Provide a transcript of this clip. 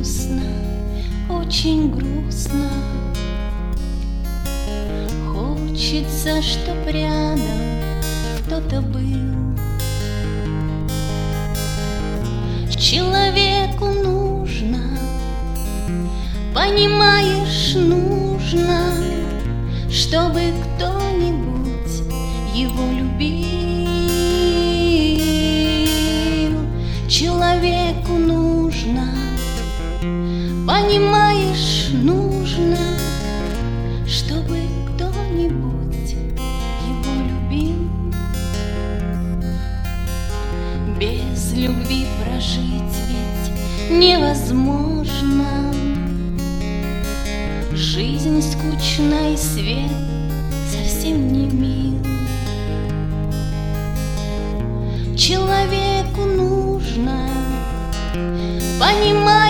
грустно, очень грустно. Хочется, чтоб рядом кто-то был. Человеку нужно, понимаешь, нужно, чтобы кто-нибудь его любил. Человеку нужно, понимаешь, нужно, чтобы кто-нибудь его любил. Без любви прожить ведь невозможно. Жизнь скучна и свет совсем не мил. Человеку нужно, понимаешь,